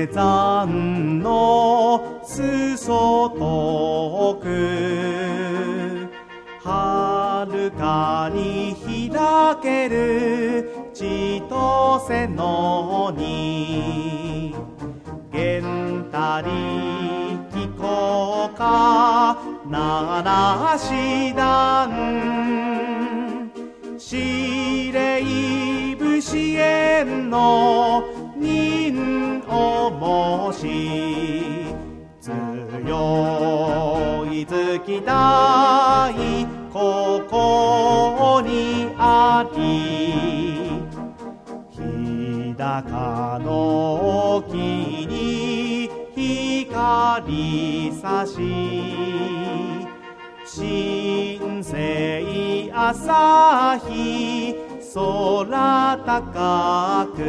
低山の裾遠く、遥かに開ける千歳のに、源たり聞こうか奈良師団、司令部支援の任をもし、強い月台ここにあり、日高の木に光差し、新生朝日空高く、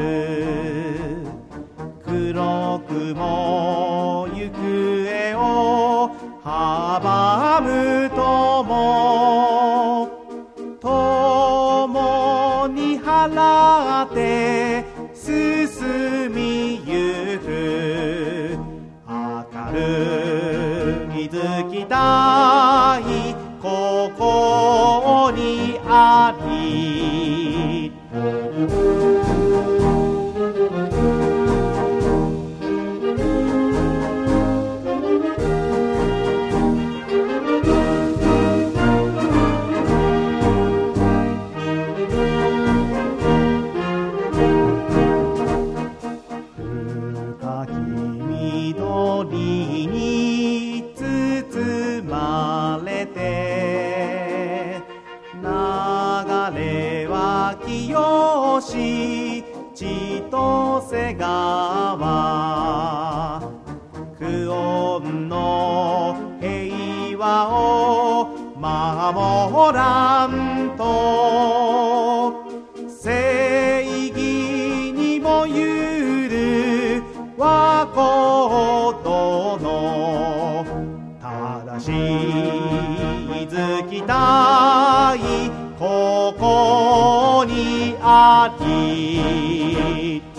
黒雲行方を阻むとも、共に払って進みゆく、明るい月台ここにあり、深き緑に包まれて、流れは清し千歳川、久遠の平和を守らんと、正義にもゆる和光殿、正しい月台ここにあり。